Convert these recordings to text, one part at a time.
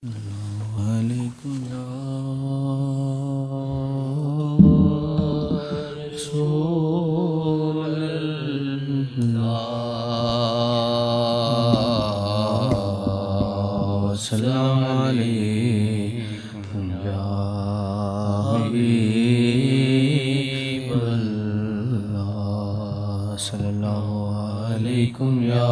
علیکم یا رسول اللہ، السلام علیکم یا حبیب اللہ، صلی اللہ علیکم یا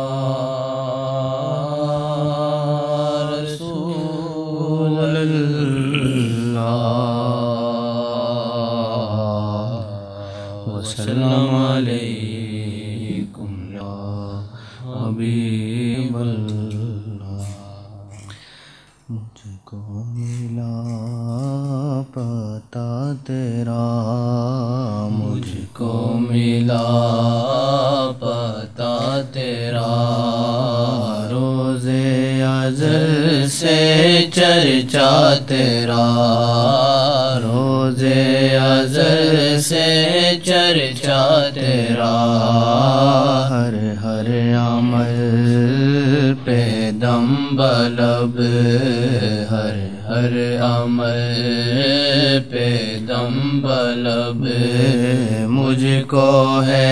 وسلم علیکم یا حبیب اللہ۔ مجھ کو ملا پتا تیرا، مجھ کو ملا پتا تیرا، روزے ازل سے چرچا تیرا، روزے ازل سے چرچا تیرا، ہر ہر عمل پہ دم بلب، ہر ہر عمل پہ دم بلب، مجھ کو ہے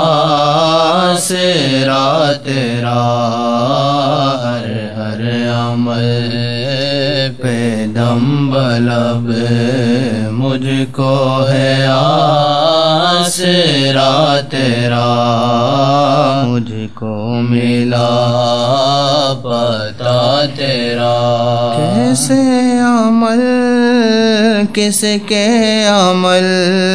آسرا تیرا، ہر ہر عمل پہ دم بلب، مجھ کو ہے آسرا تیرا، مجھ کو ملا پتا تیرا، کیسے عمل کس کے عمل،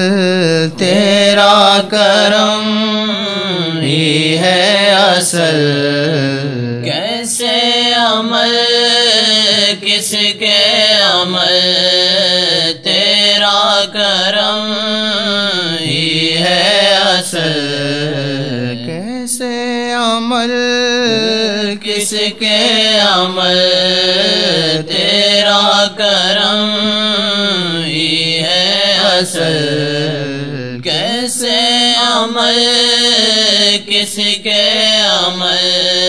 تیرا کرم ہی ہے اصل، کیسے عمل کس کے عمل، تیرا کرم ہی ہے اصل، کیسے عمل کس کے عمل، تیرا کرم ہی ہے اصل، کیسے عمل کس کے عمل،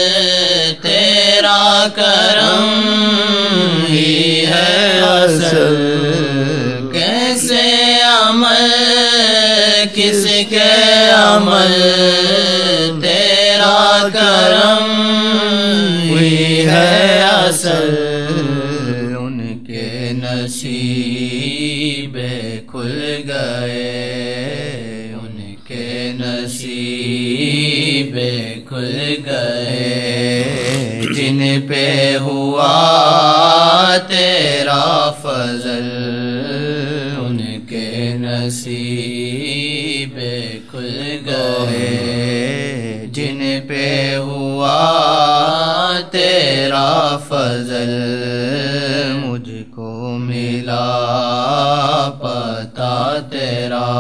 تیرا کرم ہی ہے اصل، کیسے عمل کس کے عمل، تیرا کرم ہی ہے اصل، ان کے نصیب کھل گئے، ان کے نصیب کھل گئے، جن پہ ہوا تیرا فضل، ان کے نصیب کھل گئے، جن پہ ہوا تیرا فضل، مجھ کو ملا پتا تیرا،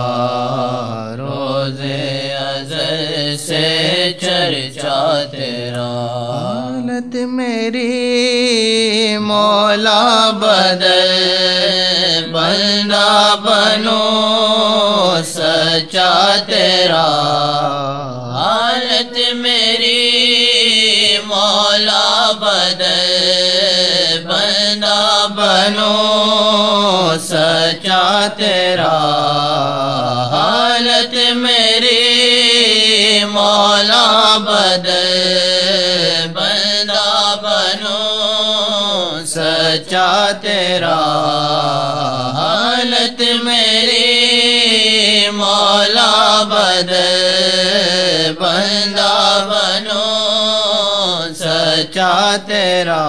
روزے ازل سے چرچا تیرا، حالت میری مولا بدل، بندہ بنو سچا تیرا، حالت میری مولا بدل، بندہ بنو سچا تیرا، حالت میری مولا بدل، بندہ بنو سچا تیرا، حالت میری مولا بدل، بندہ بنو سچا تیرا،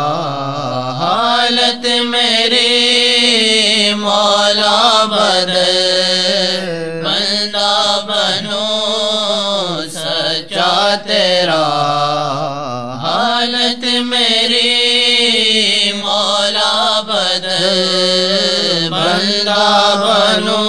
حالت میری مولا بدل، بندہ بنو سچا تیرا، حالت میری مولا بدل، بندہ بنو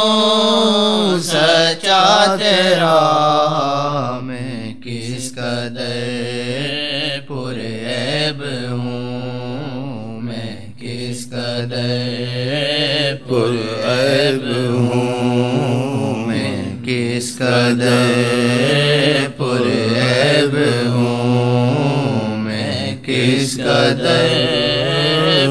سچا تیرا، میں کس قدر پر عیب ہوں، میں کس قدر پر عیب ہوں، میں کس قدر پر عیب ہوں، میں کس قدر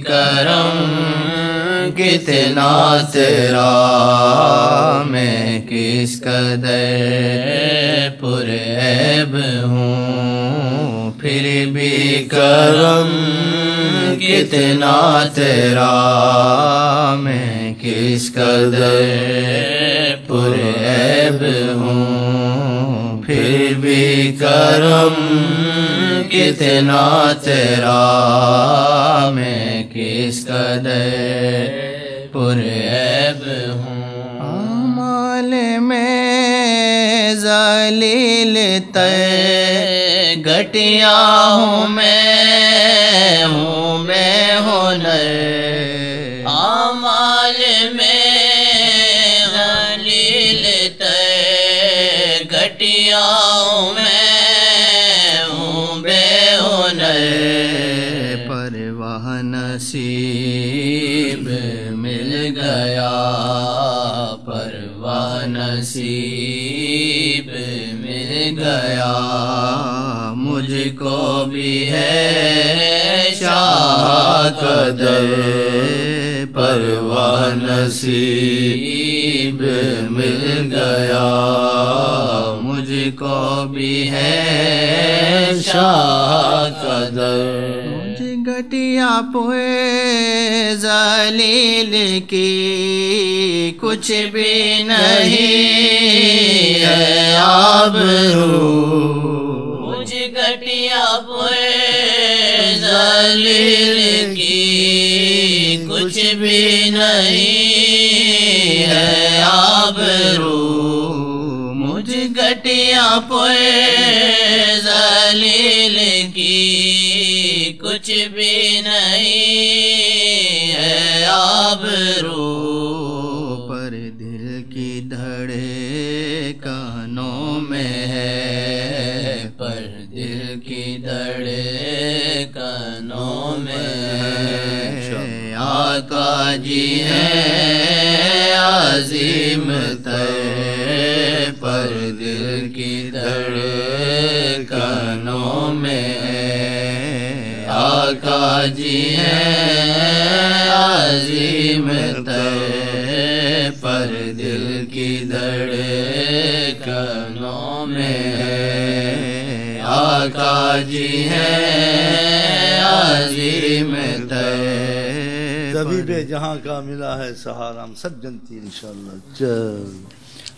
کرم کتنا تیرا، میں کس قدر پر عیب ہوں، پھر بھی کرم کتنا تیرا، میں کس قدر پر عیب ہوں، پھر بھی کرم کتنا تیرا، میں کس قدر پر عیب ہوں۔ اعمال میں ذلیل تر گھٹیا ہوں میں بے ہنر، اعمال میں ذلیل تر گھٹیا ہوں میں بے ہنر، پرواہ نصیب مل گیا، پرواہ نصیب مل گیا، مجھ کو بھی ہے شاہ قدر، پرواہ نصیب مل گیا، مجھ کو بھی ہے شاہ قدر، مجھ گھٹیا پوئے ذلیل کی کچھ بھی نہیں ہے آبرو، مجھ گھٹیا پوئے ذلیل کی کچھ بھی نہیں ہے آبرو، مجھ گھٹیا پوئے ذلیل کی کچھ بھی نہیں ہے آبرو، پر دل کی دھڑکنوں میں ہے، پر دل کی دھڑکنوں میں ہے، آقا جی ہیں عظیم تر، پر دل کی دھڑکنوں میں ہے، آقا جی ہیں عظیم تر، پر دل کی دھڑکنوں میں ہے، آقا جی ہیں عظیم تر، طبیب جہاں کا ملا ہے سہارا، ہم سب جنتی انشاءاللہ۔ چل